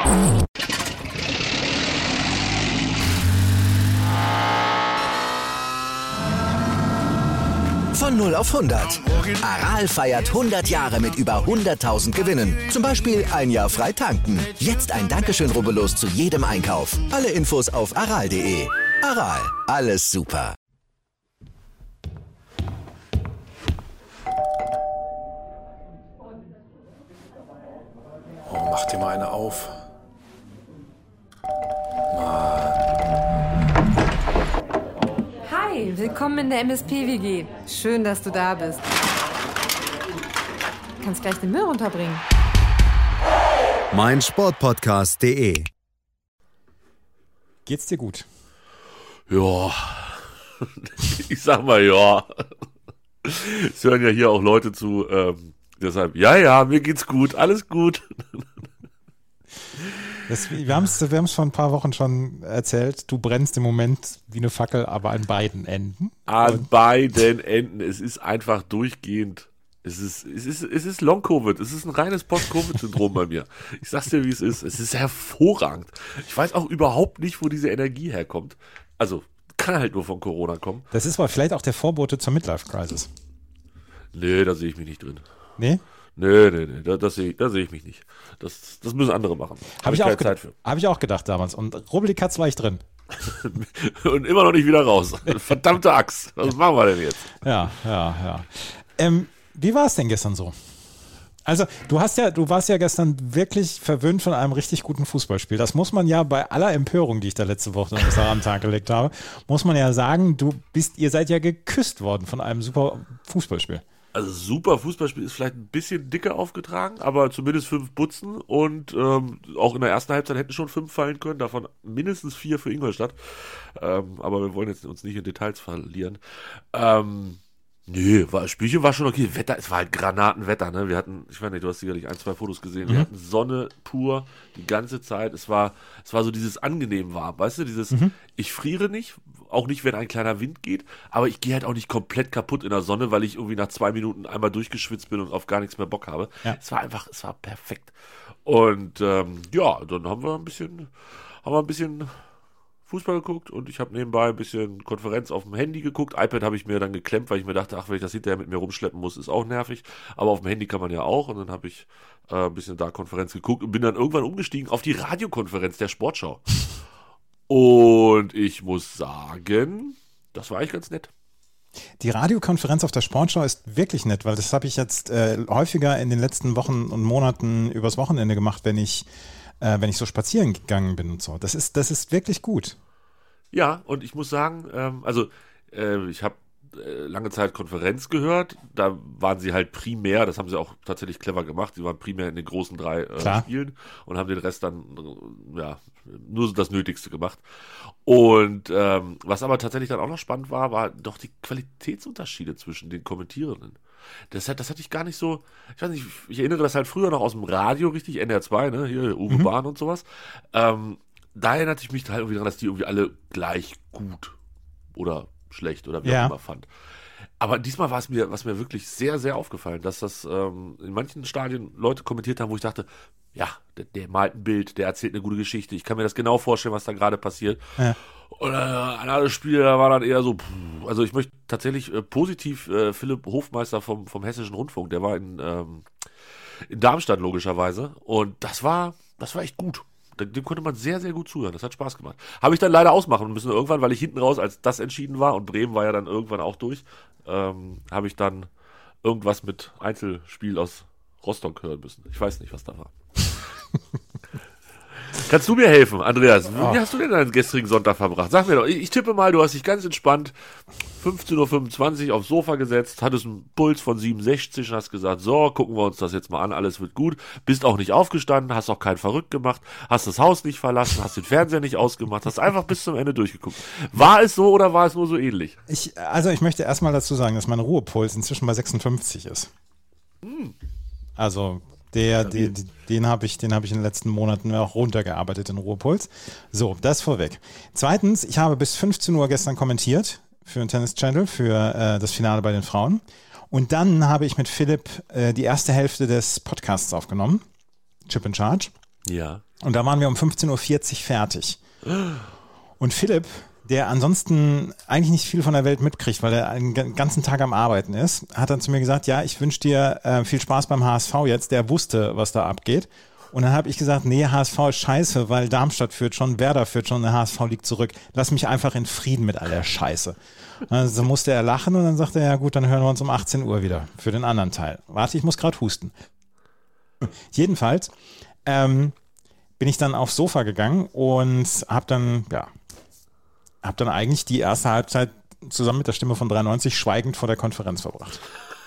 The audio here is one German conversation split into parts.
Von 0 auf 100. Aral feiert 100 Jahre mit über 100.000 Gewinnen. Zum Beispiel ein Jahr frei tanken. Jetzt ein Dankeschön, rubbellos zu jedem Einkauf. Alle Infos auf aral.de. Aral, alles super. Oh, mach dir mal eine auf. Hi, willkommen in der MSP-WG. Schön, dass du da bist. Du kannst gleich den Müll runterbringen. meinsportpodcast.de. Geht's dir gut? Ja, ich sag mal ja. Es hören ja hier auch Leute zu, deshalb, ja, mir geht's gut, alles gut. Wir haben es vor ein paar Wochen schon erzählt, du brennst im Moment wie eine Fackel, aber an beiden Enden. An beiden Enden, es ist einfach durchgehend, es ist Long-Covid, es ist ein reines Post-Covid-Syndrom bei mir. Ich sag's dir, wie es ist hervorragend. Ich weiß auch überhaupt nicht, wo diese Energie herkommt. Also, kann halt nur von Corona kommen. Das ist aber vielleicht auch der Vorbote zur Midlife-Crisis. Nee, da sehe ich mich nicht drin. Nee? Nee, da sehe ich mich nicht. Das müssen andere machen. Habe ich keine Zeit für. Habe ich auch gedacht damals. Und Rubbelkatz war ich drin. Und immer noch nicht wieder raus. Verdammte Axt. Was machen wir denn jetzt? Ja. Wie war es denn gestern so? Also, du warst ja gestern wirklich verwöhnt von einem richtig guten Fußballspiel. Das muss man ja bei aller Empörung, die ich da letzte Woche am Tag gelegt habe, muss man ja sagen, ihr seid ja geküsst worden von einem super Fußballspiel. Also super Fußballspiel ist vielleicht ein bisschen dicker aufgetragen, aber zumindest 5 Butzen und auch in der ersten Halbzeit hätten schon 5 fallen können, davon mindestens 4 für Ingolstadt. Aber wir wollen jetzt uns nicht in Details verlieren. Das Spielchen war schon okay. Wetter, es war halt Granatenwetter, ne? Wir hatten, ich weiß nicht, du hast sicherlich 1, 2 Fotos gesehen. Wir hatten Sonne pur die ganze Zeit. Es war so dieses angenehm warm, weißt du, dieses, ich friere nicht, auch nicht, wenn ein kleiner Wind geht, aber ich gehe halt auch nicht komplett kaputt in der Sonne, weil ich irgendwie nach 2 Minuten einmal durchgeschwitzt bin und auf gar nichts mehr Bock habe. Ja. Es war perfekt. Und dann haben wir ein bisschen Fußball geguckt und ich habe nebenbei ein bisschen Konferenz auf dem Handy geguckt. iPad habe ich mir dann geklemmt, weil ich mir dachte, wenn ich das hinterher mit mir rumschleppen muss, ist auch nervig. Aber auf dem Handy kann man ja auch. Und dann habe ich ein bisschen da Konferenz geguckt und bin dann irgendwann umgestiegen auf die Radiokonferenz der Sportschau. Und ich muss sagen, das war eigentlich ganz nett. Die Radiokonferenz auf der Sportschau ist wirklich nett, weil das habe ich jetzt häufiger in den letzten Wochen und Monaten übers Wochenende gemacht, wenn ich so spazieren gegangen bin und so. Das ist wirklich gut. Ja, und ich muss sagen, ich habe lange Zeit Konferenz gehört. Da waren sie halt primär, das haben sie auch tatsächlich clever gemacht, sie waren primär in den großen 3 Spielen und haben den Rest dann nur so das Nötigste gemacht. Und was aber tatsächlich dann auch noch spannend war doch die Qualitätsunterschiede zwischen den Kommentierenden. Das hatte ich gar nicht so, ich weiß nicht, ich erinnere das halt früher noch aus dem Radio, richtig, NDR 2, ne, hier Uwe Bahn und sowas. Da erinnerte ich mich halt irgendwie daran, dass die irgendwie alle gleich gut oder schlecht oder wie auch immer fand. Aber diesmal war es mir wirklich sehr, sehr aufgefallen, dass das in manchen Stadien Leute kommentiert haben, wo ich dachte, ja, der malt ein Bild, der erzählt eine gute Geschichte, ich kann mir das genau vorstellen, was da gerade passiert. Ja. Und ein anderes Spiel, da war dann eher so, also ich möchte tatsächlich positiv Philipp Hofmeister vom Hessischen Rundfunk, der war in Darmstadt logischerweise und das war echt gut. Dem konnte man sehr, sehr gut zuhören. Das hat Spaß gemacht. Habe ich dann leider ausmachen müssen irgendwann, weil ich hinten raus, als das entschieden war und Bremen war ja dann irgendwann auch durch, habe ich dann irgendwas mit Einzelspiel aus Rostock hören müssen. Ich weiß nicht, was da war. Kannst du mir helfen, Andreas? Wie hast du denn deinen gestrigen Sonntag verbracht? Sag mir doch, ich tippe mal, du hast dich ganz entspannt 15.25 Uhr aufs Sofa gesetzt, hattest einen Puls von 67 und hast gesagt, so, gucken wir uns das jetzt mal an, alles wird gut. Bist auch nicht aufgestanden, hast auch keinen verrückt gemacht, hast das Haus nicht verlassen, hast den Fernseher nicht ausgemacht, hast einfach bis zum Ende durchgeguckt. War es so oder war es nur so ähnlich? Ich möchte erstmal dazu sagen, dass mein Ruhepuls inzwischen bei 56 ist. Also den habe ich in den letzten Monaten auch runtergearbeitet, den Ruhepuls. So, das vorweg. Zweitens, ich habe bis 15 Uhr gestern kommentiert für den Tennis Channel, für das Finale bei den Frauen. Und dann habe ich mit Philipp die erste Hälfte des Podcasts aufgenommen, Chip in Charge. Ja. Und da waren wir um 15.40 Uhr fertig. Und Philipp, der ansonsten eigentlich nicht viel von der Welt mitkriegt, weil er den ganzen Tag am Arbeiten ist, hat dann zu mir gesagt, ja, ich wünsche dir viel Spaß beim HSV jetzt. Der wusste, was da abgeht. Und dann habe ich gesagt, nee, HSV ist scheiße, weil Darmstadt führt schon, Werder führt schon, der HSV liegt zurück. Lass mich einfach in Frieden mit all der Scheiße. Also musste er lachen und dann sagte er, ja gut, dann hören wir uns um 18 Uhr wieder für den anderen Teil. Warte, ich muss gerade husten. Jedenfalls bin ich dann aufs Sofa gegangen und habe dann eigentlich die erste Halbzeit zusammen mit der Stimme von 93 schweigend vor der Konferenz verbracht.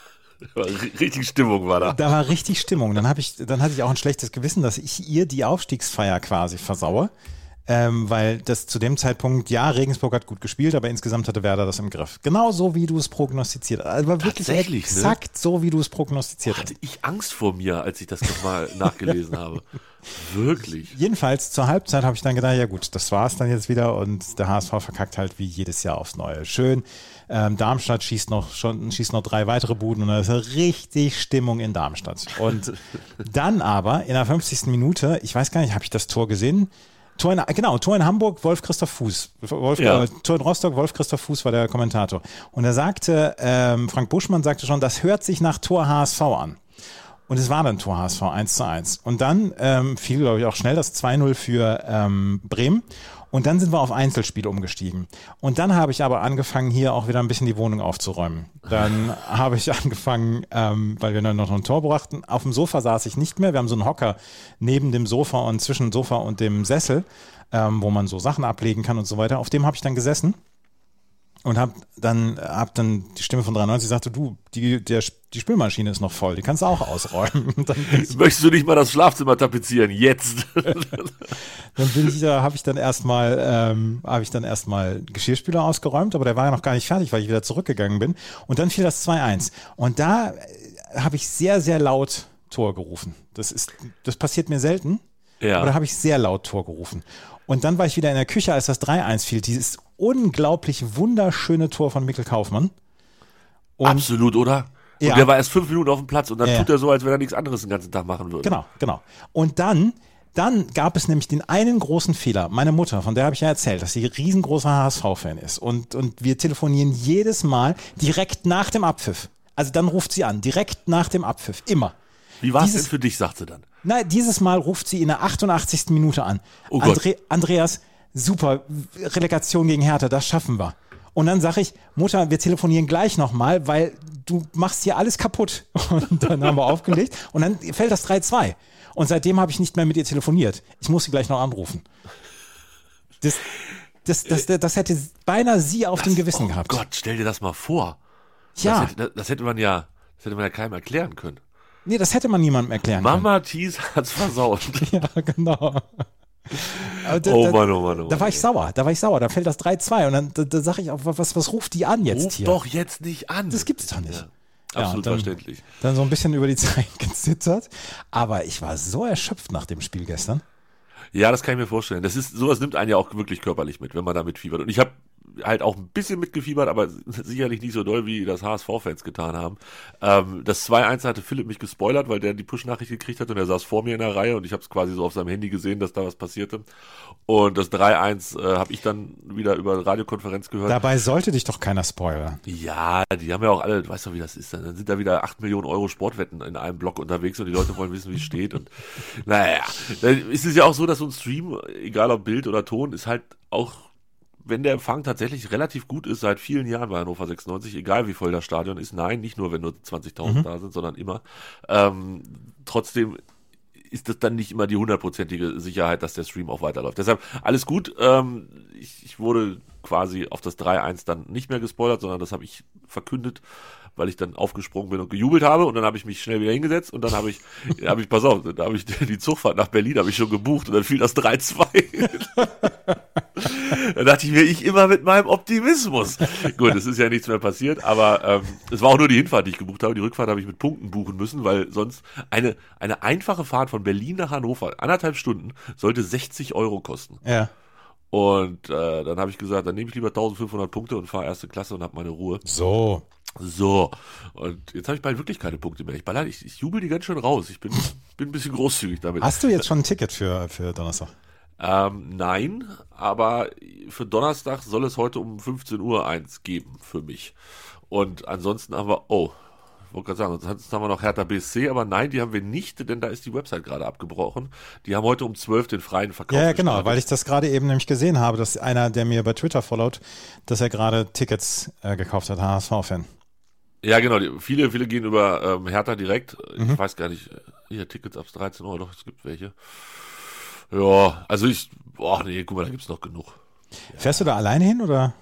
Richtig Stimmung war da. Da war richtig Stimmung. Dann hatte ich auch ein schlechtes Gewissen, dass ich ihr die Aufstiegsfeier quasi versaue, weil das zu dem Zeitpunkt, ja, Regensburg hat gut gespielt, aber insgesamt hatte Werder das im Griff. Genau so, wie du es prognostiziert hast. Also war wirklich exakt so, wie du es prognostiziert hast. Hatte ich Angst vor mir, als ich das nochmal nachgelesen habe. Wirklich. Jedenfalls zur Halbzeit habe ich dann gedacht, ja gut, das war's dann jetzt wieder und der HSV verkackt halt wie jedes Jahr aufs Neue. Schön, Darmstadt schießt noch 3 weitere Buden und da ist richtig Stimmung in Darmstadt. Und dann aber in der 50. Minute, ich weiß gar nicht, habe ich das Tor gesehen? Tor in Hamburg, Wolf-Christoph Fuß. Tor in Rostock, Wolf-Christoph Fuß war der Kommentator. Und er sagte, Frank Buschmann sagte schon, das hört sich nach Tor HSV an. Und es war dann Tor HSV 1:1. Und dann fiel, glaube ich, auch schnell das 2-0 für Bremen. Und dann sind wir auf Einzelspiel umgestiegen. Und dann habe ich aber angefangen, hier auch wieder ein bisschen die Wohnung aufzuräumen. Dann habe ich angefangen, weil wir dann noch ein Tor brachten. Auf dem Sofa saß ich nicht mehr. Wir haben so einen Hocker neben dem Sofa und zwischen dem Sofa und dem Sessel, wo man so Sachen ablegen kann und so weiter. Auf dem habe ich dann gesessen. Und hab dann die Stimme von 93 sagte, du, die Spülmaschine ist noch voll, die kannst du auch ausräumen. Möchtest du nicht mal das Schlafzimmer tapezieren, jetzt? Habe ich dann erstmal Geschirrspüler ausgeräumt, aber der war ja noch gar nicht fertig, weil ich wieder zurückgegangen bin. Und dann fiel das 2-1. Und da habe ich sehr, sehr laut Tor gerufen. Das passiert mir selten, aber da habe ich sehr laut Tor gerufen. Und dann war ich wieder in der Küche, als das 3-1 fiel. Dieses unglaublich wunderschöne Tor von Mikkel Kaufmann. Und absolut, oder? Und der war erst 5 Minuten auf dem Platz und dann tut er so, als wenn er nichts anderes den ganzen Tag machen würde. Genau. Und dann gab es nämlich den einen großen Fehler. Meine Mutter, von der habe ich ja erzählt, dass sie riesengroßer HSV-Fan ist. Und wir telefonieren jedes Mal direkt nach dem Abpfiff. Also dann ruft sie an, direkt nach dem Abpfiff, immer. Wie war es denn für dich, sagt sie dann? Nein, dieses Mal ruft sie in der 88. Minute an. Oh Gott. Andreas, super, Relegation gegen Hertha, das schaffen wir. Und dann sage ich, Mutter, wir telefonieren gleich nochmal, weil du machst hier alles kaputt. Und dann haben wir aufgelegt und dann fällt das 3-2. Und seitdem habe ich nicht mehr mit ihr telefoniert. Ich muss sie gleich noch anrufen. Das hätte beinahe sie auf dem Gewissen gehabt. Oh Gott, stell dir das mal vor. Ja. Das hätte man ja keinem erklären können. Nee, das hätte man niemandem erklären können. Mama Thies hat's versaut. Ja, genau. Oh Mann. Da war ich sauer. Da fällt das 3-2 und dann da sage ich auch, was ruft die an jetzt hier? Ruf doch jetzt nicht an. Das gibt's doch nicht. Ja, absolut verständlich. Dann so ein bisschen über die Zeit gezittert. Aber ich war so erschöpft nach dem Spiel gestern. Ja, das kann ich mir vorstellen. Sowas nimmt einen ja auch wirklich körperlich mit, wenn man da mitfiebert. Und ich habe halt auch ein bisschen mitgefiebert, aber sicherlich nicht so doll, wie das HSV-Fans getan haben. Das 2-1 hatte Philipp mich gespoilert, weil der die Push-Nachricht gekriegt hat und er saß vor mir in der Reihe und ich habe es quasi so auf seinem Handy gesehen, dass da was passierte. Und das 3-1 habe ich dann wieder über Radiokonferenz gehört. Dabei sollte dich doch keiner spoilern. Ja, die haben ja auch alle, du weißt doch, wie das ist. Dann sind da wieder 8 Millionen Euro Sportwetten in einem Block unterwegs und die Leute wollen wissen, wie es steht. Und naja, dann ist es ja auch so, dass so ein Stream, egal ob Bild oder Ton, ist halt auch, wenn der Empfang tatsächlich relativ gut ist, seit vielen Jahren bei Hannover 96, egal wie voll das Stadion ist, nein, nicht nur, wenn nur 20.000 da sind, sondern immer. Trotzdem ist das dann nicht immer die 100%ige Sicherheit, dass der Stream auch weiterläuft. Deshalb alles gut. Ich wurde quasi auf das 3-1 dann nicht mehr gespoilert, sondern das habe ich verkündet, weil ich dann aufgesprungen bin und gejubelt habe und dann habe ich mich schnell wieder hingesetzt und dann habe ich pass auf, da habe ich die Zugfahrt nach Berlin habe ich schon gebucht und dann fiel das 3-2. Da dachte ich mir, ich immer mit meinem Optimismus. Gut, es ist ja nichts mehr passiert, aber es war auch nur die Hinfahrt, die ich gebucht habe. Die Rückfahrt habe ich mit Punkten buchen müssen, weil sonst eine einfache Fahrt von Berlin nach Hannover, 1,5 Stunden, sollte 60 Euro kosten. Ja. Und dann habe ich gesagt, dann nehme ich lieber 1.500 Punkte und fahre erste Klasse und habe meine Ruhe. So. So, und jetzt habe ich bald wirklich keine Punkte mehr. Ich jubel die ganz schön raus. Ich bin ein bisschen großzügig damit. Hast du jetzt schon ein Ticket für Donnerstag? Nein, aber für Donnerstag soll es heute um 15 Uhr eins geben für mich. Und ansonsten haben wir, ich wollte gerade sagen, sonst haben wir noch Hertha BSC, aber nein, die haben wir nicht, denn da ist die Website gerade abgebrochen. Die haben heute um 12 den freien Verkauf. Ja, genau, weil ich das gerade eben nämlich gesehen habe, dass einer, der mir bei Twitter followt, dass er gerade Tickets gekauft hat, HSV-Fan. Ja, genau, viele gehen über Hertha direkt. Ich weiß gar nicht, hier Tickets ab 13 Uhr, doch, es gibt welche. Ja, also guck mal, da gibt's noch genug. Fährst du da alleine hin, oder?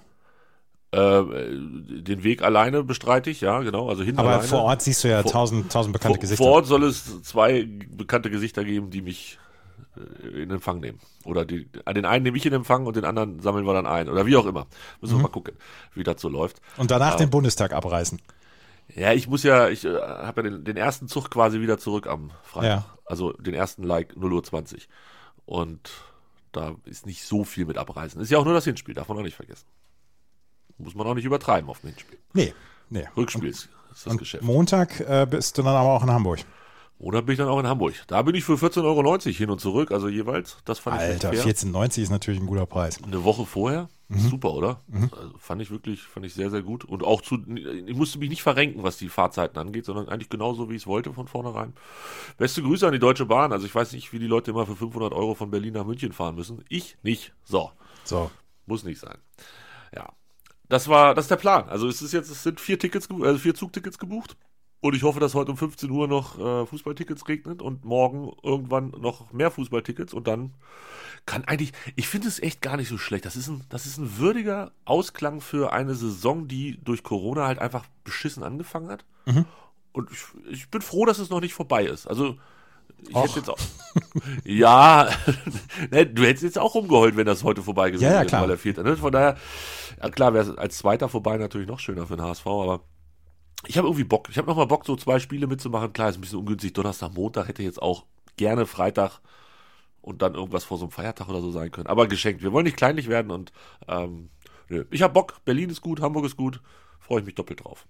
Den Weg alleine bestreite ich, ja, genau, also hin Aber alleine. vor Ort siehst du ja tausend bekannte Gesichter. Vor Ort soll es 2 bekannte Gesichter geben, die mich in Empfang nehmen. Oder den einen nehme ich in Empfang und den anderen sammeln wir dann ein. Oder wie auch immer. Müssen wir mal gucken, wie das so läuft. Und danach den Bundestag abreißen. Ja, ich habe ja den ersten Zug quasi wieder zurück am Freitag. Ja. Also den ersten 0:20 Uhr. Und da ist nicht so viel mit Abreisen. Ist ja auch nur das Hinspiel, darf man auch nicht vergessen. Muss man auch nicht übertreiben auf dem Hinspiel. Nee. Rückspiel ist das Geschäft. Montag bist du dann aber auch in Hamburg. Oder bin ich dann auch in Hamburg. Da bin ich für 14,90 € hin und zurück, also jeweils. Das fand ich Alter, fair. 14,90 ist natürlich ein guter Preis. Eine Woche vorher, super, oder? Also fand ich sehr, sehr gut. Und auch ich musste mich nicht verrenken, was die Fahrzeiten angeht, sondern eigentlich genauso, wie ich es wollte von vornherein. Beste Grüße an die Deutsche Bahn. Also ich weiß nicht, wie die Leute immer für 500 € von Berlin nach München fahren müssen. Ich nicht. So. Muss nicht sein. Ja. Das ist der Plan. Also es sind 4 Zugtickets gebucht. Und ich hoffe, dass heute um 15 Uhr noch Fußballtickets regnet und morgen irgendwann noch mehr Fußballtickets und dann ich finde es echt gar nicht so schlecht. Das ist ein würdiger Ausklang für eine Saison, die durch Corona halt einfach beschissen angefangen hat. Und ich bin froh, dass es noch nicht vorbei ist. Also ich hätte jetzt auch, ja, ne, du hättest jetzt auch rumgeheult, wenn das heute vorbei gewesen wäre, weil er Vierter. Ne? Von daher, ja klar, wäre es als Zweiter vorbei natürlich noch schöner für den HSV, aber ich habe irgendwie Bock. Ich habe nochmal Bock, so 2 Spiele mitzumachen. Klar, ist ein bisschen ungünstig. Donnerstag, Montag hätte jetzt auch gerne Freitag und dann irgendwas vor so einem Feiertag oder so sein können. Aber geschenkt. Wir wollen nicht kleinlich werden und nö. Ich habe Bock. Berlin ist gut, Hamburg ist gut. Freue ich mich doppelt drauf.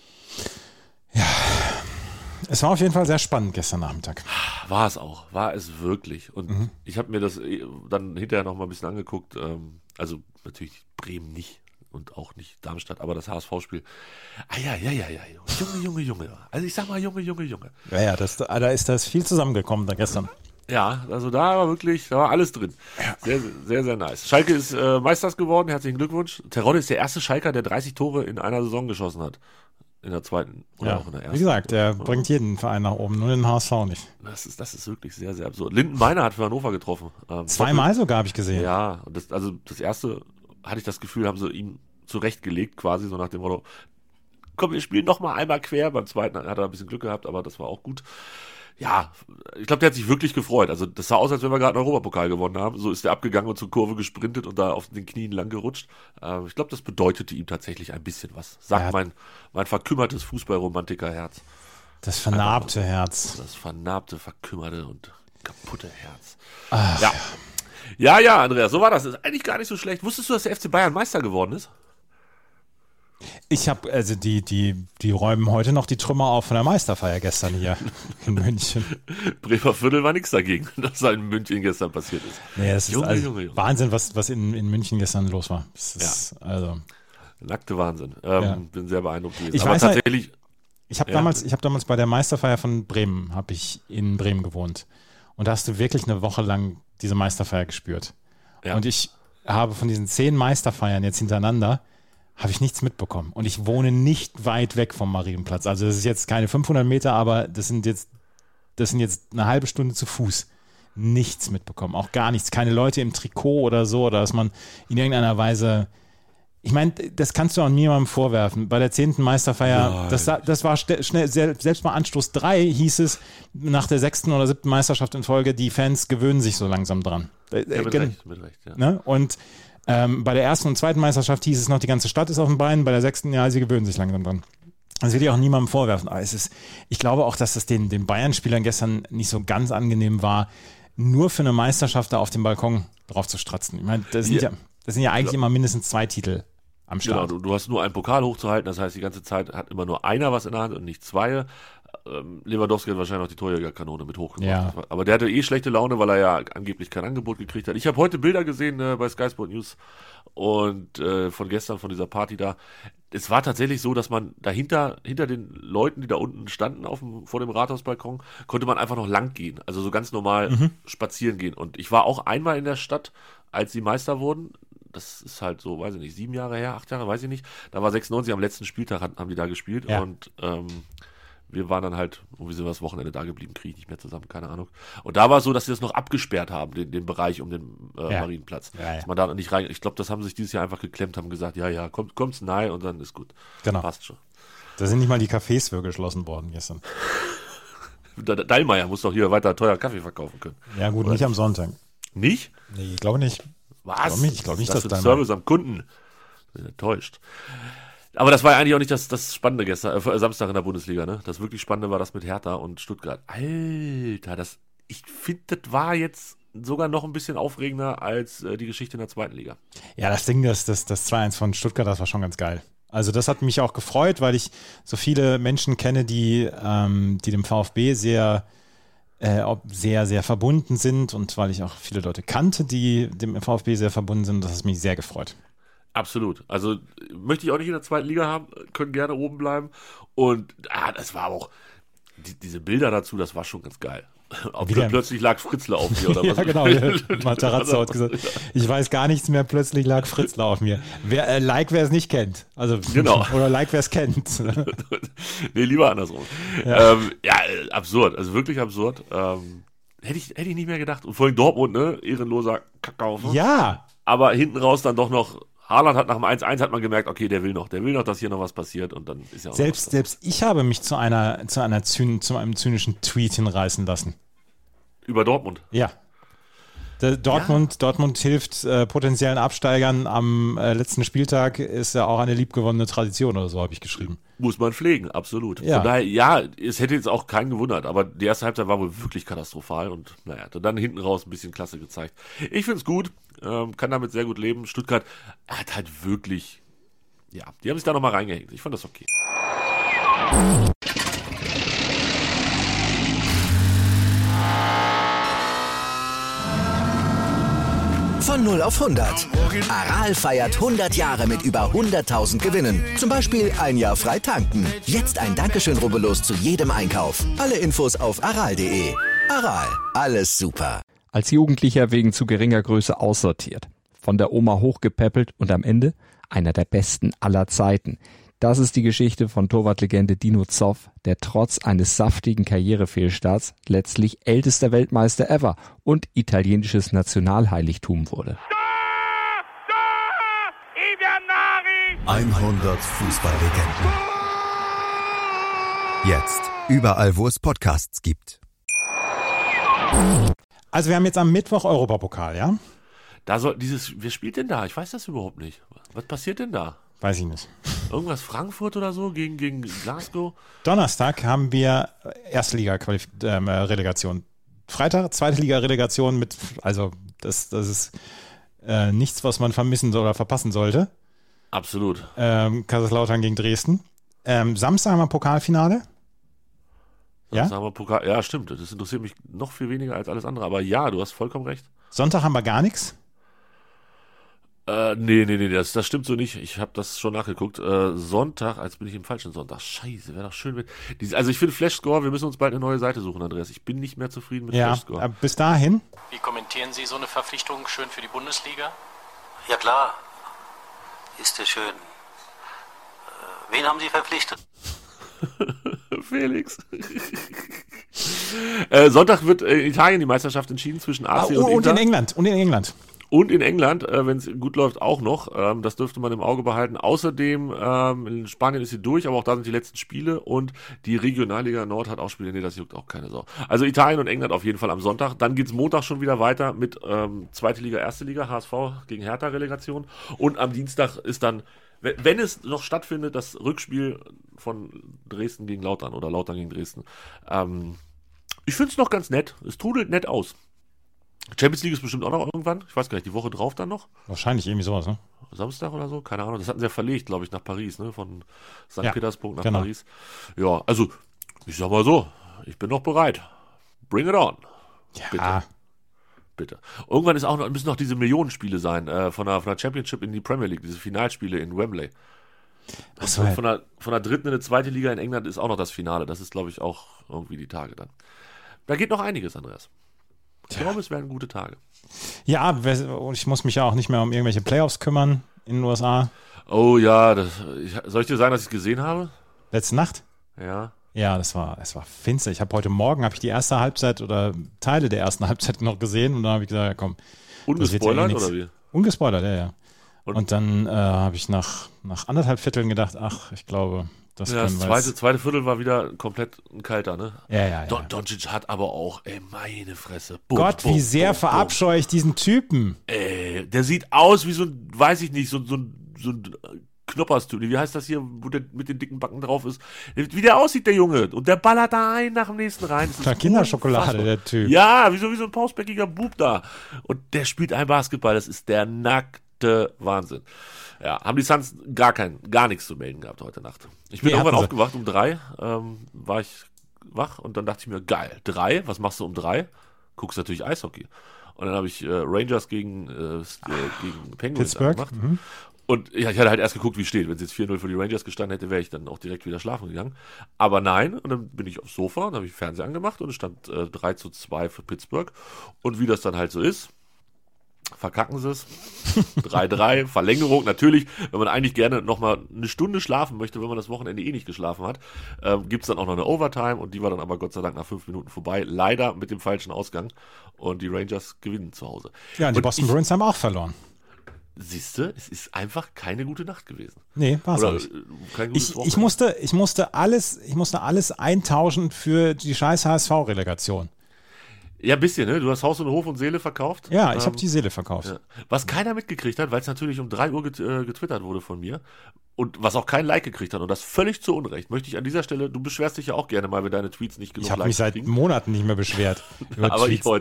Ja, es war auf jeden Fall sehr spannend gestern Nachmittag. War es auch. War es wirklich. Und ich habe mir das dann hinterher nochmal ein bisschen angeguckt. Also natürlich Bremen nicht. Und auch nicht Darmstadt, aber das HSV-Spiel. Ja. Junge. Also ich sag mal, Junge. Ja, da ist das viel zusammengekommen da gestern. Ja, also da war alles drin. Sehr, sehr, sehr nice. Schalke ist Meisters geworden, herzlichen Glückwunsch. Terodde ist der erste Schalker, der 30 Tore in einer Saison geschossen hat. In der zweiten oder auch in der ersten. Wie gesagt, der bringt jeden Verein nach oben, nur den HSV nicht. Das ist wirklich sehr, sehr absurd. Lindenmeiner hat für Hannover getroffen. 2-mal sogar, habe ich gesehen. Ja, das erste hatte ich das Gefühl, haben sie ihm zurechtgelegt, quasi so nach dem Motto, komm, wir spielen noch mal einmal quer. Beim zweiten hat er ein bisschen Glück gehabt, aber das war auch gut. Ja, ich glaube, der hat sich wirklich gefreut. Also das sah aus, als wenn wir gerade einen Europapokal gewonnen haben. So ist er abgegangen und zur Kurve gesprintet und da auf den Knien lang gerutscht. Ich glaube, das bedeutete ihm tatsächlich ein bisschen was. Sagt mein verkümmertes Fußballromantikerherz. Das vernarbte Herz. Das vernarbte, verkümmerte und kaputte Herz. Ach. Ja, Andreas, so war das. Ist eigentlich gar nicht so schlecht. Wusstest du, dass der FC Bayern Meister geworden ist? Ich habe, also die räumen heute noch die Trümmer auf von der Meisterfeier gestern hier in München. Bremer Viertel war nichts dagegen, dass da in München gestern passiert ist. Nee, es ist Junge. Wahnsinn, was in München gestern los war. Das ist, also nackte Wahnsinn. Bin sehr beeindruckt gewesen. Ich weiß tatsächlich. Ich habe damals bei der Meisterfeier von Bremen, habe ich in Bremen gewohnt. Und da hast du wirklich eine Woche lang diese Meisterfeier gespürt. Ja. Und ich habe von diesen 10 Meisterfeiern jetzt hintereinander habe ich nichts mitbekommen. Und ich wohne nicht weit weg vom Marienplatz. Also das ist jetzt keine 500 Meter, aber das sind jetzt eine halbe Stunde zu Fuß. Nichts mitbekommen, auch gar nichts. Keine Leute im Trikot oder so, oder dass man in irgendeiner Weise, ich meine, das kannst du auch niemandem vorwerfen. Bei der 10. Meisterfeier, das war schnell, selbst bei Anstoß 3 hieß es, nach der 6. oder 7. Meisterschaft in Folge, die Fans gewöhnen sich so langsam dran. Ja, mit Recht, ja. Ne? Und bei der 1. und 2. Meisterschaft hieß es noch, die ganze Stadt ist auf den Beinen, bei der 6. ja, sie gewöhnen sich langsam dran. Das will ich auch niemandem vorwerfen. Aber ich glaube auch, dass das den Bayern-Spielern gestern nicht so ganz angenehm war, nur für eine Meisterschaft da auf dem Balkon drauf zu stratzen. Ich meine, das sind ja eigentlich immer mindestens 2 Titel am Start. Genau, du hast nur einen Pokal hochzuhalten, das heißt, die ganze Zeit hat immer nur einer was in der Hand und nicht zwei. Lewandowski hat wahrscheinlich noch die Torjägerkanone mit hochgebracht. Ja. Aber der hatte schlechte Laune, weil er ja angeblich kein Angebot gekriegt hat. Ich habe heute Bilder gesehen bei Sky Sport News und von gestern, von dieser Party da. Es war tatsächlich so, dass man dahinter, hinter den Leuten, die da unten standen vor dem Rathausbalkon, konnte man einfach noch lang gehen. Also so ganz normal spazieren gehen. Und ich war auch einmal in der Stadt, als sie Meister wurden. Das ist halt so, weiß ich nicht, 7 Jahre her, 8 Jahre, weiß ich nicht. Da war 96, am letzten Spieltag haben die da gespielt. Ja. Und wir waren dann halt, irgendwie sind wir das Wochenende da geblieben, kriege ich nicht mehr zusammen, keine Ahnung. Und da war es so, dass sie das noch abgesperrt haben, den Bereich um den Marienplatz. Ja. Dass man da nicht rein, ich glaube, das haben sich dieses Jahr einfach geklemmt, haben gesagt, ja, kommt's nahe und dann ist gut. Genau. Passt schon. Da sind nicht mal die Cafés für geschlossen worden gestern. Dallmayr muss doch hier weiter teuer Kaffee verkaufen können. Ja gut, oder nicht am Sonntag. Nicht? Nee, ich glaube nicht. Was? Ich glaube nicht, das dass Service am Kunden. Bin enttäuscht. Aber das war eigentlich auch nicht das Spannende gestern, Samstag in der Bundesliga, ne? Das wirklich Spannende war das mit Hertha und Stuttgart. Alter, ich finde, das war jetzt sogar noch ein bisschen aufregender als die Geschichte in der zweiten Liga. Ja, das Ding, das 2-1 von Stuttgart, das war schon ganz geil. Also das hat mich auch gefreut, weil ich so viele Menschen kenne, die dem VfB sehr, sehr verbunden sind und weil ich auch viele Leute kannte, die dem VfB sehr verbunden sind. Das hat mich sehr gefreut. Absolut. Also möchte ich auch nicht in der zweiten Liga haben, können gerne oben bleiben. Und das war auch, diese Bilder dazu, das war schon ganz geil. Plötzlich lag Fritzler auf mir oder was? Ja, genau. Matarazzo hat gesagt, ich weiß gar nichts mehr, plötzlich lag Fritzler auf mir. Wer es nicht kennt. Also, genau. Oder wer es kennt. Nee, lieber andersrum. Ja. Absurd. Also wirklich absurd. Hätte ich nicht mehr gedacht. Und vor allem Dortmund, ne? Ehrenloser Kackhaufen. Ja. Aber hinten raus dann doch noch, Haaland hat nach dem 1-1 hat man gemerkt, okay, der will noch, dass hier noch was passiert und dann ist ja auch Selbst ich habe mich zu einem zynischen Tweet hinreißen lassen. Über Dortmund? Ja. Dortmund hilft potenziellen Absteigern am letzten Spieltag, ist ja auch eine liebgewonnene Tradition oder so, habe ich geschrieben. Muss man pflegen, absolut. Ja. Von daher, es hätte jetzt auch keinen gewundert, aber die erste Halbzeit war wohl wirklich katastrophal und dann hinten raus ein bisschen Klasse gezeigt. Ich finde es gut, kann damit sehr gut leben. Stuttgart hat halt wirklich, die haben sich da nochmal reingehängt. Ich fand das okay. Von 0 auf 100. Aral feiert 100 Jahre mit über 100.000 Gewinnen. Zum Beispiel ein Jahr frei tanken. Jetzt ein Dankeschön, rubbellos zu jedem Einkauf. Alle Infos auf aral.de. Aral, alles super. Als Jugendlicher wegen zu geringer Größe aussortiert. Von der Oma hochgepäppelt und am Ende einer der besten aller Zeiten. Das ist die Geschichte von Torwartlegende Dino Zoff, der trotz eines saftigen Karrierefehlstarts letztlich ältester Weltmeister ever und italienisches Nationalheiligtum wurde. 100 Fußballlegenden. Jetzt überall, wo es Podcasts gibt. Also wir haben jetzt am Mittwoch Europapokal, ja? Wer spielt denn da? Ich weiß das überhaupt nicht. Was passiert denn da? Weiß ich nicht. Irgendwas Frankfurt oder so gegen Glasgow? Donnerstag haben wir erste Liga-Relegation. Freitag, zweite Liga-Relegation das ist nichts, was man vermissen oder verpassen sollte. Absolut. Kaiserslautern gegen Dresden. Samstag haben wir Pokalfinale. Ja, stimmt. Das interessiert mich noch viel weniger als alles andere. Aber ja, du hast vollkommen recht. Sonntag haben wir gar nichts. Nee, das stimmt so nicht. Ich habe das schon nachgeguckt. Sonntag, als bin ich im falschen Sonntag. Scheiße, wäre doch schön. Also ich finde Flashscore, wir müssen uns bald eine neue Seite suchen, Andreas. Ich bin nicht mehr zufrieden mit Flashscore. Bis dahin. Wie kommentieren Sie so eine Verpflichtung schön für die Bundesliga? Ja klar, ist ja schön. Wen haben Sie verpflichtet? Felix. Sonntag wird in Italien die Meisterschaft entschieden zwischen AC und Inter. Und in England, wenn es gut läuft, auch noch. Das dürfte man im Auge behalten. Außerdem, in Spanien ist sie durch, aber auch da sind die letzten Spiele. Und die Regionalliga Nord hat auch Spiele. Nee, das juckt auch keine Sau. Also Italien und England auf jeden Fall am Sonntag. Dann geht's Montag schon wieder weiter mit zweite Liga, erste Liga, HSV gegen Hertha-Relegation. Und am Dienstag ist dann, wenn es noch stattfindet, das Rückspiel von Dresden gegen Lautern oder Lautern gegen Dresden. Ich finde es noch ganz nett. Es trudelt nett aus. Champions League ist bestimmt auch noch irgendwann. Ich weiß gar nicht, die Woche drauf dann noch? Wahrscheinlich irgendwie sowas, ne? Samstag oder so? Keine Ahnung. Das hatten sie ja verlegt, glaube ich, nach Paris, ne? Von St. Petersburg nach genau. Paris. Ja, also, ich sag mal so, ich bin noch bereit. Bring it on. Ja. Bitte. Irgendwann müssen noch diese Millionenspiele sein, von der Championship in die Premier League, diese Finalspiele in Wembley. Achso, Von der dritten in die zweite Liga in England ist auch noch das Finale. Das ist, glaube ich, auch irgendwie die Tage dann. Da geht noch einiges, Andreas. Ich glaube, es werden gute Tage. Ja, und ich muss mich ja auch nicht mehr um irgendwelche Playoffs kümmern in den USA. Oh ja, soll ich dir sagen, dass ich es gesehen habe? Letzte Nacht? Ja. Ja, es war finster. Heute Morgen die erste Halbzeit oder Teile der ersten Halbzeit noch gesehen und dann habe ich gesagt, ja komm. Ungespoilert oder wie? Ungespoilert, ja. Und dann habe ich nach 1,5 Vierteln gedacht, ich glaube, das zweite Viertel war wieder komplett ein kalter, ne? Ja. Doncic hat aber auch, meine Fresse. Wie sehr verabscheue ich diesen Typen. Der sieht aus wie so ein, weiß ich nicht, so ein Knopperstyp. Wie heißt das hier, wo der mit den dicken Backen drauf ist? Wie der aussieht, der Junge. Und der ballert da einen nach dem nächsten rein. Kinderschokolade, der Typ. Ja, wie so ein pausbäckiger Bub da. Und der spielt ein Basketball. Das ist der nackte Wahnsinn. Ja, haben die Suns gar nichts zu melden gehabt heute Nacht. Ich bin irgendwann aufgewacht um 3, war ich wach und dann dachte ich mir, geil, 3, was machst du um 3? Guckst natürlich Eishockey. Und dann habe ich Rangers gegen Penguins gemacht. Mhm. Und ich hatte halt erst geguckt, wie steht. Wenn es jetzt 4-0 für die Rangers gestanden hätte, wäre ich dann auch direkt wieder schlafen gegangen. Aber nein, und dann bin ich aufs Sofa und habe ich Fernseher angemacht und es stand 3-2 für Pittsburgh. Und wie das dann halt so ist, verkacken sie es. 3-3, Verlängerung. Natürlich, wenn man eigentlich gerne nochmal eine Stunde schlafen möchte, wenn man das Wochenende nicht geschlafen hat, gibt es dann auch noch eine Overtime und die war dann aber Gott sei Dank nach 5 Minuten vorbei. Leider mit dem falschen Ausgang und die Rangers gewinnen zu Hause. Ja, und die Boston Bruins haben auch verloren. Siehst du, es ist einfach keine gute Nacht gewesen. Nee, war es auch nicht. Kein gutes ich musste alles eintauschen für die scheiß HSV-Relegation. Ja, ein bisschen, ne? Du hast Haus und Hof und Seele verkauft. Ja, ich habe die Seele verkauft. Ja. Was keiner mitgekriegt hat, weil es natürlich um 3 Uhr getwittert wurde von mir und was auch kein Like gekriegt hat und das völlig zu Unrecht, möchte ich an dieser Stelle, du beschwerst dich ja auch gerne mal, wenn deine Tweets nicht genug Likes kriegen. Ich habe mich seit Monaten nicht mehr beschwert über Aber Tweets.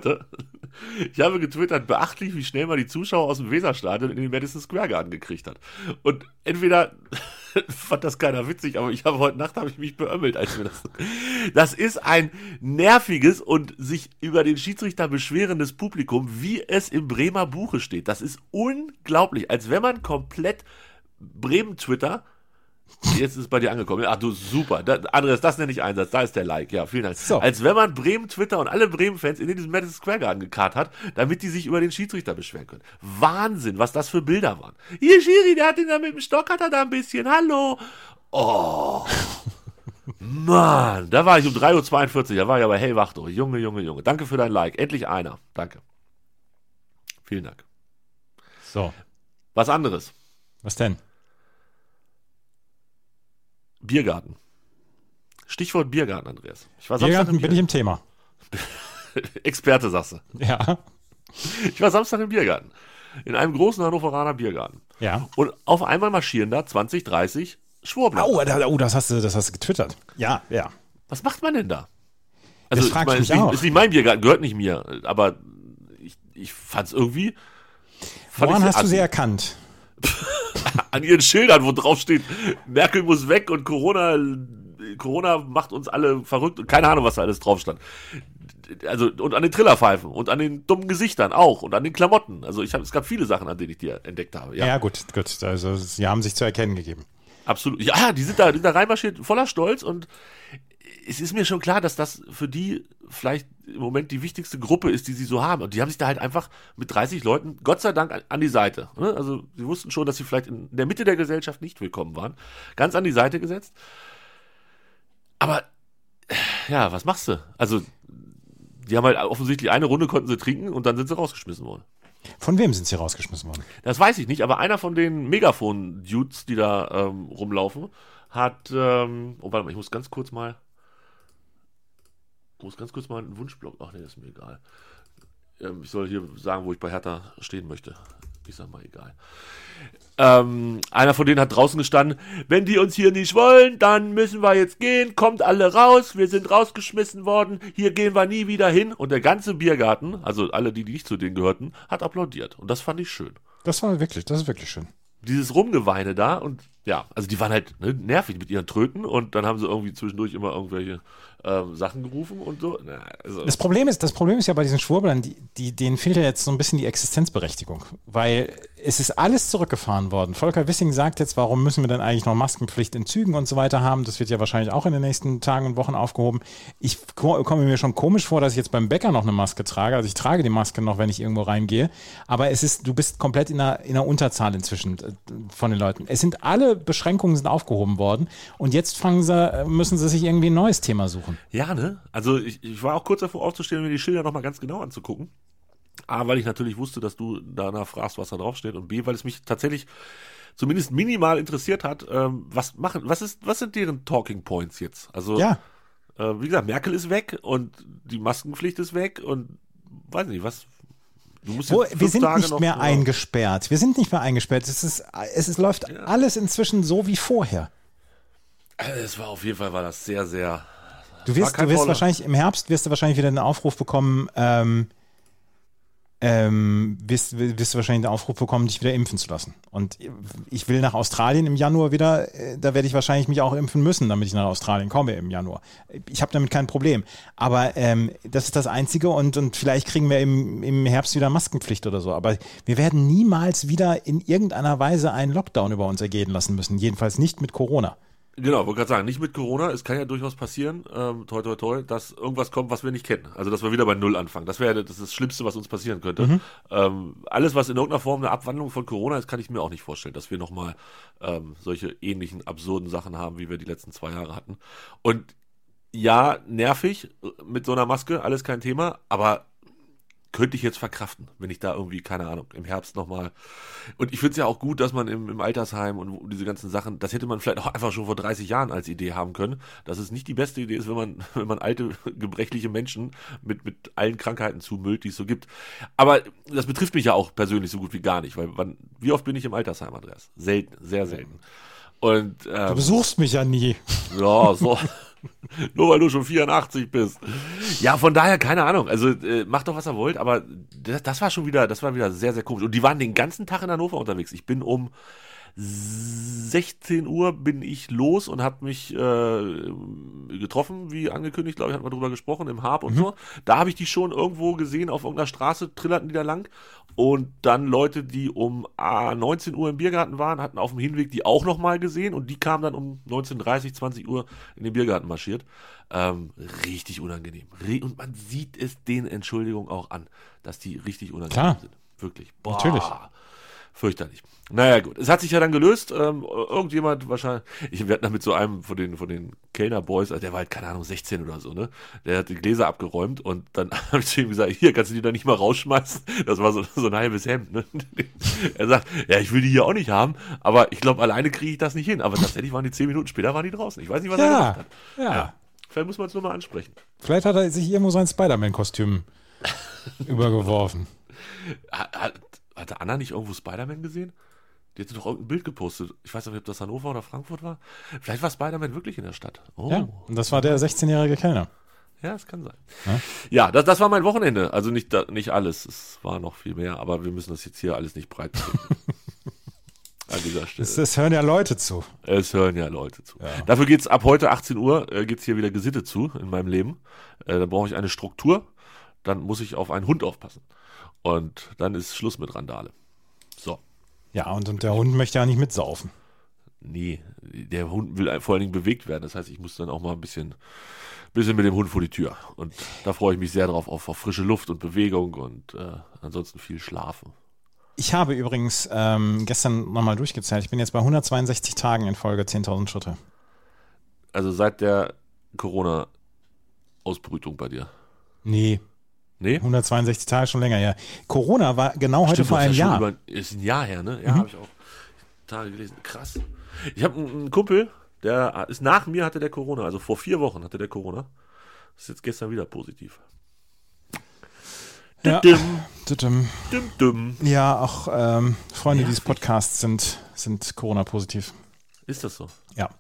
Ich habe getwittert, beachtlich, wie schnell man die Zuschauer aus dem Weserstadion in den Madison Square Garden gekriegt hat. Und entweder fand das keiner witzig, aber heute Nacht habe ich mich beömmelt, als mir das ist ein nerviges und sich über den Schiedsrichter beschwerendes Publikum, wie es im Bremer Buche steht. Das ist unglaublich, als wenn man komplett Bremen-Twitter, jetzt ist es bei dir angekommen. Ach du, super. Andreas, das nenne ich Einsatz. Da ist der Like. Ja, vielen Dank. So. Als wenn man Bremen-Twitter und alle Bremen-Fans in diesen Madison Square Garden gekarrt hat, damit die sich über den Schiedsrichter beschweren können. Wahnsinn, was das für Bilder waren. Hier, Schiri, der hat ihn da mit dem Stock, hat er da ein bisschen. Hallo. Oh. Mann, da war ich um 3:42 Uhr. Da war ich aber hellwach. Oh. Junge. Danke für dein Like. Endlich einer. Danke. Vielen Dank. So. Was anderes. Was denn? Biergarten. Stichwort Biergarten, Andreas. Biergarten bin ich im Thema. Experte, sagst du. Ja. Ich war Samstag im Biergarten. In einem großen Hannoveraner Biergarten. Ja. Und auf einmal marschieren da 20, 30 Schwurbler. Oh, das hast du getwittert. Ja. Was macht man denn da? Also, das frage ich mich auch. Ist nicht mein Biergarten, gehört nicht mir. Aber ich fand's irgendwie... Woran hast du sie erkannt? An ihren Schildern, wo drauf steht, Merkel muss weg und Corona macht uns alle verrückt und keine Ahnung, was da alles drauf stand. Also, und an den Trillerpfeifen und an den dummen Gesichtern auch und an den Klamotten. Also es gab viele Sachen, an denen ich die entdeckt habe. Ja, gut. Also sie haben sich zu erkennen gegeben. Absolut. Ja, die sind da reinmarschiert, voller Stolz und es ist mir schon klar, dass das für die vielleicht im Moment die wichtigste Gruppe ist, die sie so haben. Und die haben sich da halt einfach mit 30 Leuten, Gott sei Dank, an die Seite. Also sie wussten schon, dass sie vielleicht in der Mitte der Gesellschaft nicht willkommen waren. Ganz an die Seite gesetzt. Aber, ja, was machst du? Also, die haben halt offensichtlich eine Runde konnten sie trinken und dann sind sie rausgeschmissen worden. Von wem sind sie rausgeschmissen worden? Das weiß ich nicht, aber einer von den Megafon-Dudes, die da rumlaufen, hat, warte mal, ich muss ganz kurz mal einen Wunschblock. Ach nee, ist mir egal. Ich soll hier sagen, wo ich bei Hertha stehen möchte. Ich sag mal, egal. Einer von denen hat draußen gestanden, wenn die uns hier nicht wollen, dann müssen wir jetzt gehen, kommt alle raus, wir sind rausgeschmissen worden, hier gehen wir nie wieder hin. Und der ganze Biergarten, also alle, die nicht zu denen gehörten, hat applaudiert. Und das fand ich schön. Das ist wirklich schön. Dieses Rumgeweine da und ja, also die waren halt nervig mit ihren Tröten und dann haben sie irgendwie zwischendurch immer irgendwelche Sachen gerufen und so. Also. Das Problem ist ja bei diesen Schwurblern, denen fehlt ja jetzt so ein bisschen die Existenzberechtigung, weil es ist alles zurückgefahren worden. Volker Wissing sagt jetzt, warum müssen wir denn eigentlich noch Maskenpflicht in Zügen und so weiter haben? Das wird ja wahrscheinlich auch in den nächsten Tagen und Wochen aufgehoben. Ich komme mir schon komisch vor, dass ich jetzt beim Bäcker noch eine Maske trage. Also ich trage die Maske noch, wenn ich irgendwo reingehe. Aber du bist komplett in einer Unterzahl inzwischen von den Leuten. Alle Beschränkungen sind aufgehoben worden und jetzt müssen sie sich irgendwie ein neues Thema suchen. Ja, ne? Also ich war auch kurz davor aufzustehen und mir die Schilder nochmal ganz genau anzugucken. A, weil ich natürlich wusste, dass du danach fragst, was da draufsteht und B, weil es mich tatsächlich zumindest minimal interessiert hat, was sind deren Talking Points jetzt? Also, ja. Wie gesagt, Merkel ist weg und die Maskenpflicht ist weg und weiß nicht, was... Wir sind nicht mehr eingesperrt. Es läuft alles inzwischen so wie vorher. Es war auf jeden Fall, war das sehr, sehr... Du wirst wahrscheinlich im Herbst wieder einen Aufruf bekommen, wirst du wahrscheinlich den Aufruf bekommen, dich wieder impfen zu lassen. Und ich will nach Australien im Januar wieder, da werde ich wahrscheinlich mich auch impfen müssen, damit ich nach Australien komme im Januar. Ich habe damit kein Problem. Aber das ist das Einzige und vielleicht kriegen wir im Herbst wieder Maskenpflicht oder so. Aber wir werden niemals wieder in irgendeiner Weise einen Lockdown über uns ergehen lassen müssen. Jedenfalls nicht mit Corona. Genau, wollte gerade sagen, nicht mit Corona. Es kann ja durchaus passieren, toi, toi, toi, dass irgendwas kommt, was wir nicht kennen. Also, dass wir wieder bei Null anfangen. Das ist das Schlimmste, was uns passieren könnte. Alles, was in irgendeiner Form eine Abwandlung von Corona ist, kann ich mir auch nicht vorstellen, dass wir nochmal solche ähnlichen absurden Sachen haben, wie wir die letzten 2 Jahre hatten. Und ja, nervig mit so einer Maske, alles kein Thema, aber könnte ich jetzt verkraften, wenn ich da irgendwie, keine Ahnung, im Herbst nochmal. Und ich finde es ja auch gut, dass man im Altersheim und diese ganzen Sachen, das hätte man vielleicht auch einfach schon vor 30 Jahren als Idee haben können, dass es nicht die beste Idee ist, wenn man alte, gebrechliche Menschen mit allen Krankheiten zumüllt, die es so gibt. Aber das betrifft mich ja auch persönlich so gut wie gar nicht, weil wie oft bin ich im Altersheim, Andreas? Selten, sehr selten. Und, du besuchst mich ja nie. Ja, so. Nur weil du schon 84 bist. Ja, von daher, keine Ahnung. Also macht doch, was ihr wollt, aber das war wieder sehr, sehr komisch. Und die waren den ganzen Tag in Hannover unterwegs. Ich bin um 16 Uhr bin ich los und habe mich getroffen, wie angekündigt, glaube ich, hatten wir drüber gesprochen, im Harp und so. Da habe ich die schon irgendwo gesehen, auf irgendeiner Straße trillerten die da lang. Und dann Leute, die um 19 Uhr im Biergarten waren, hatten auf dem Hinweg die auch nochmal gesehen und die kamen dann um 19:30, 20 Uhr in den Biergarten marschiert. Richtig unangenehm. Und man sieht es den Entschuldigungen auch an, dass die richtig unangenehm sind. Wirklich. Boah. Natürlich. Fürchterlich. Naja, gut. Es hat sich ja dann gelöst. Irgendjemand wahrscheinlich, wir hatten da mit so einem von den Kellner-Boys, also der war halt, keine Ahnung, 16 oder so, ne? Der hat die Gläser abgeräumt und dann habe ich zu ihm gesagt, hier, kannst du die da nicht mal rausschmeißen? Das war so ein halbes Hemd, ne? Er sagt, ja, ich will die hier auch nicht haben, aber ich glaube, alleine kriege ich das nicht hin. Aber tatsächlich waren die 10 Minuten später waren die draußen. Ich weiß nicht, was er gemacht hat. Ja. Vielleicht muss man es nur mal ansprechen. Vielleicht hat er sich irgendwo sein Spider-Man-Kostüm übergeworfen. Hatte Anna nicht irgendwo Spider-Man gesehen? Die hatte doch irgendein Bild gepostet. Ich weiß nicht, ob das Hannover oder Frankfurt war. Vielleicht war Spider-Man wirklich in der Stadt. Oh. Ja, und das war der 16-jährige Kellner. Ja, das kann sein. Ja, das war mein Wochenende. Also nicht alles. Es war noch viel mehr, aber wir müssen das jetzt hier alles nicht breit treten. An dieser Stelle. Es hören ja Leute zu. Ja. Dafür geht's ab heute 18 Uhr, geht's hier wieder gesittet zu in meinem Leben. Da brauche ich eine Struktur. Dann muss ich auf einen Hund aufpassen. Und dann ist Schluss mit Randale. So. Ja, und der Hund möchte ja nicht mitsaufen. Nee, der Hund will vor allen Dingen bewegt werden. Das heißt, ich muss dann auch mal ein bisschen mit dem Hund vor die Tür. Und da freue ich mich sehr drauf, auf frische Luft und Bewegung und ansonsten viel Schlafen. Ich habe übrigens gestern nochmal durchgezählt. Ich bin jetzt bei 162 Tagen in Folge 10.000 Schritte. Also seit der Corona-Ausbrütung bei dir? Nee. 162 Tage schon länger, ja. Corona war genau heute vor einem Jahr. Ist ein Jahr her, ne? Ja, habe ich auch Tage gelesen. Krass. Ich habe einen Kumpel, der ist nach mir, hatte der Corona. Also vor 4 Wochen hatte der Corona. Ist jetzt gestern wieder positiv. Ja. Düm. Ja, auch Freunde dieses Podcasts sind Corona-positiv. Ist das so? Ja.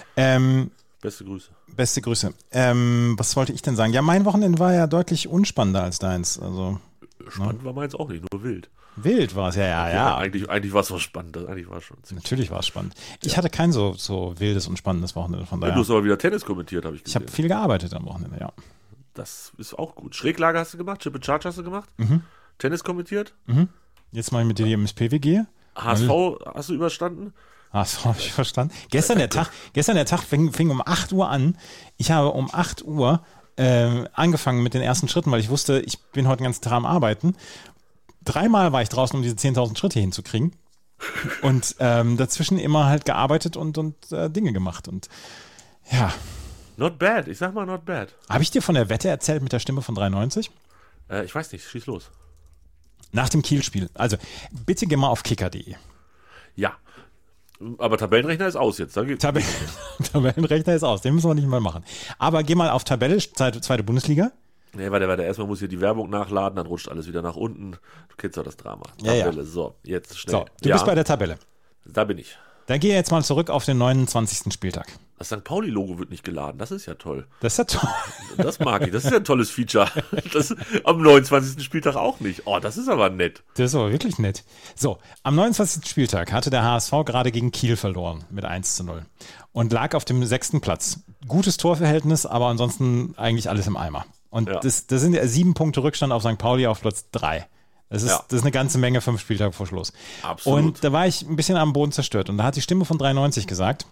Beste Grüße. Beste Grüße. Was wollte ich denn sagen? Ja, mein Wochenende war ja deutlich unspannender als deins. Also, spannend war meins auch nicht, nur wild. Wild war es, ja. Eigentlich war es was Spannendes. Eigentlich war es schon Natürlich war es spannend. Ich hatte kein so wildes und spannendes Wochenende. Von daher. Du hast aber wieder Tennis kommentiert, habe ich gesehen. Ich habe viel gearbeitet am Wochenende, ja. Das ist auch gut. Schräglage hast du gemacht, Chip and Charge hast du gemacht, Tennis kommentiert. Jetzt mal mit dir die MSPWG. HSV hast du überstanden. HSV habe ich verstanden. Gestern der Tag fing um 8 Uhr an. Ich habe um 8 Uhr angefangen mit den ersten Schritten, weil ich wusste, ich bin heute den ganzen Tag am Arbeiten. 3-mal war ich draußen, um diese 10.000 Schritte hinzukriegen. Und dazwischen immer halt gearbeitet und Dinge gemacht. Und ja. Not bad, ich sag mal not bad. Habe ich dir von der Wette erzählt mit der Stimme von 93? Ich weiß nicht, schieß los. Nach dem Kiel-Spiel. Also, bitte geh mal auf kicker.de. Ja, aber Tabellenrechner ist aus jetzt. Tabellenrechner ist aus, den müssen wir nicht mal machen. Aber geh mal auf Tabelle, zweite Bundesliga. Nee, warte, erstmal muss hier die Werbung nachladen, dann rutscht alles wieder nach unten. Du kennst doch das Drama. Tabelle, ja. So, jetzt schnell. So, du bist bei der Tabelle. Da bin ich. Dann geh jetzt mal zurück auf den 29. Spieltag. Das St. Pauli-Logo wird nicht geladen, das ist ja toll. Das ist ja toll. Das mag ich, das ist ja ein tolles Feature. Das am 29. Spieltag auch nicht. Oh, das ist aber nett. Das ist aber wirklich nett. So, am 29. Spieltag hatte der HSV gerade gegen Kiel verloren mit 1:0 und lag auf dem 6. Platz. Gutes Torverhältnis, aber ansonsten eigentlich alles im Eimer. Und das sind ja 7 Punkte Rückstand auf St. Pauli auf Platz 3. Das ist eine ganze Menge, 5 Spieltage vor Schluss. Absolut. Und da war ich ein bisschen am Boden zerstört. Und da hat die Stimme von 93 gesagt,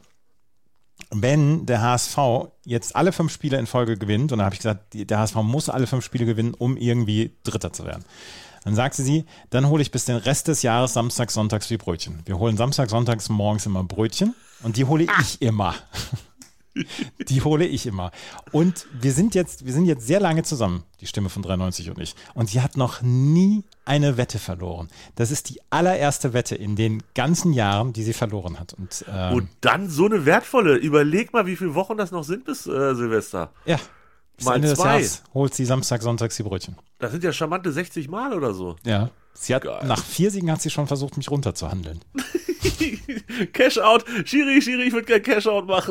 wenn der HSV jetzt alle 5 Spiele in Folge gewinnt, und da habe ich gesagt, der HSV muss alle 5 Spiele gewinnen, um irgendwie Dritter zu werden. Dann sagte sie, dann hole ich bis den Rest des Jahres samstags, sonntags wie Brötchen. Wir holen samstags, sonntags morgens immer Brötchen und die hole ich immer. Die hole ich immer. Und wir sind jetzt sehr lange zusammen, die Stimme von 93 und ich. Und sie hat noch nie eine Wette verloren. Das ist die allererste Wette in den ganzen Jahren, die sie verloren hat. Und dann so eine wertvolle. Überleg mal, wie viele Wochen das noch sind bis Silvester. Ja. Bis mal Ende 2. des Jahres holt sie Samstag, sonntags die Brötchen. Das sind ja charmante 60 Mal oder so. Ja. Sie hat nach 4 Siegen hat sie schon versucht, mich runterzuhandeln. Cash-out. Schiri, ich würde gerne Cash-out machen.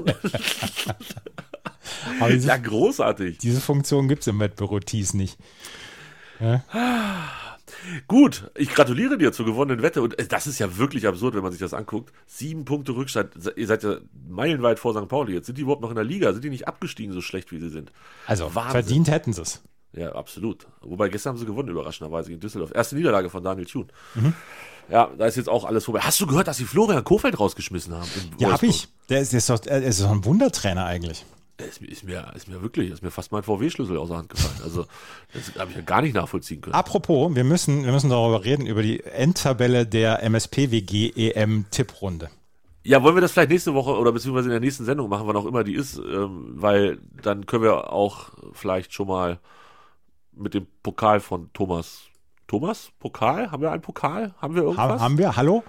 Ja, großartig. Diese Funktion gibt es im Wettbüro Thies nicht. Ja? Gut, ich gratuliere dir zur gewonnenen Wette. Und das ist ja wirklich absurd, wenn man sich das anguckt. 7 Punkte Rückstand. Ihr seid ja meilenweit vor St. Pauli. Jetzt sind die überhaupt noch in der Liga. Sind die nicht abgestiegen, so schlecht wie sie sind? Also, Wahnsinn. Verdient hätten sie es. Ja, absolut. Wobei gestern haben sie gewonnen, überraschenderweise gegen Düsseldorf. Erste Niederlage von Daniel Thun. Ja, da ist jetzt auch alles vorbei. Hast du gehört, dass sie Florian Kohfeldt rausgeschmissen haben? Ja, habe ich. Er ist doch ein Wundertrainer eigentlich. Ist mir fast mein VW-Schlüssel aus der Hand gefallen. Also, das habe ich ja gar nicht nachvollziehen können. Apropos, wir müssen darüber reden, über die Endtabelle der MSPWG EM-Tipprunde. Ja, wollen wir das vielleicht nächste Woche oder beziehungsweise in der nächsten Sendung machen, wann auch immer die ist, weil dann können wir auch vielleicht schon mal mit dem Pokal von Thomas, Pokal? Haben wir einen Pokal? Haben wir irgendwas? Haben wir? Hallo?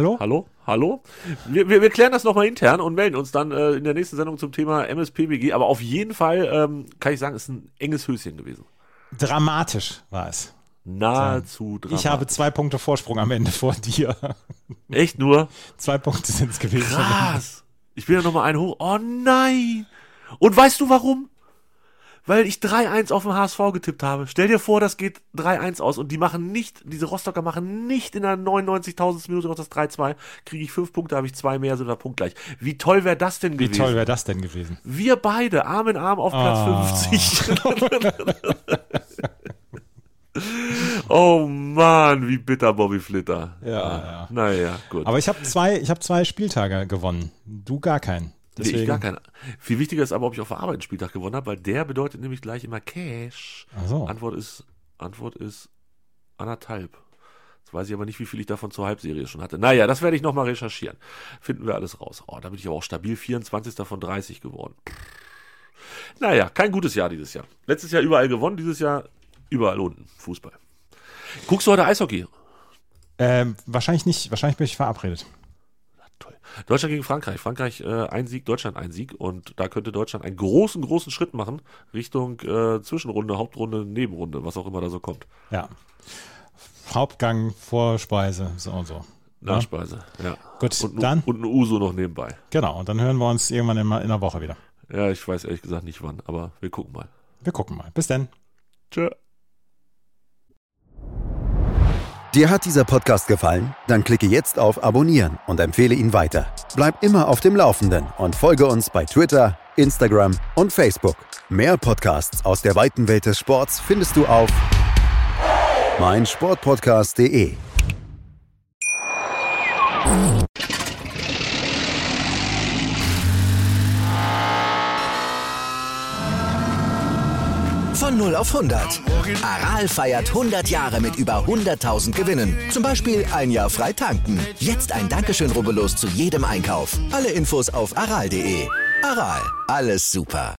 Wir klären das nochmal intern und melden uns dann in der nächsten Sendung zum Thema MSPWG. Aber auf jeden Fall kann ich sagen, es ist ein enges Höschen gewesen. Dramatisch war es. Nahezu dramatisch. Ich habe 2 Punkte Vorsprung am Ende vor dir. Echt nur? 2 Punkte sind es gewesen. Krass. Ich bin ja nochmal einen hoch. Oh nein. Und weißt du warum? Weil ich 3-1 auf den HSV getippt habe. Stell dir vor, das geht 3-1 aus und diese Rostocker machen nicht in der 99.000. Minute noch das 3-2. Kriege ich 5 Punkte, habe ich 2 mehr, sind wir punktgleich. Wie toll wäre das denn gewesen? Wir beide, Arm in Arm auf Platz 50. Oh Mann, wie bitter Bobby Flitter. Ja. Naja, gut. Aber ich habe 2 Spieltage gewonnen. Du gar keinen. Deswegen. Nee, ich gar keinen. Viel wichtiger ist aber, ob ich auf der Arbeit einen Spieltag gewonnen habe, weil der bedeutet nämlich gleich immer Cash. Ach so. Antwort ist 1,5. Jetzt weiß ich aber nicht, wie viel ich davon zur Halbserie schon hatte. Naja, das werde ich nochmal recherchieren. Finden wir alles raus. Oh, da bin ich aber auch stabil 24. von 30 geworden. Naja, kein gutes Jahr dieses Jahr. Letztes Jahr überall gewonnen, dieses Jahr überall unten. Fußball. Guckst du heute Eishockey? Wahrscheinlich nicht. Wahrscheinlich bin ich verabredet. Toll. Deutschland gegen Frankreich. Frankreich ein Sieg, Deutschland ein Sieg. Und da könnte Deutschland einen großen Schritt machen Richtung Zwischenrunde, Hauptrunde, Nebenrunde, was auch immer da so kommt. Ja. Hauptgang, Vorspeise, so und so. Nachspeise, ja. Gut, und dann. Und ein Uso noch nebenbei. Genau, und dann hören wir uns irgendwann in einer Woche wieder. Ja, ich weiß ehrlich gesagt nicht wann, aber wir gucken mal. Bis dann. Tschö. Dir hat dieser Podcast gefallen? Dann klicke jetzt auf Abonnieren und empfehle ihn weiter. Bleib immer auf dem Laufenden und folge uns bei Twitter, Instagram und Facebook. Mehr Podcasts aus der weiten Welt des Sports findest du auf meinsportpodcast.de. Von 0 auf 100. Aral feiert 100 Jahre mit über 100.000 Gewinnen. Zum Beispiel ein Jahr frei tanken. Jetzt ein Dankeschön, rubbellos zu jedem Einkauf. Alle Infos auf aral.de. Aral, alles super.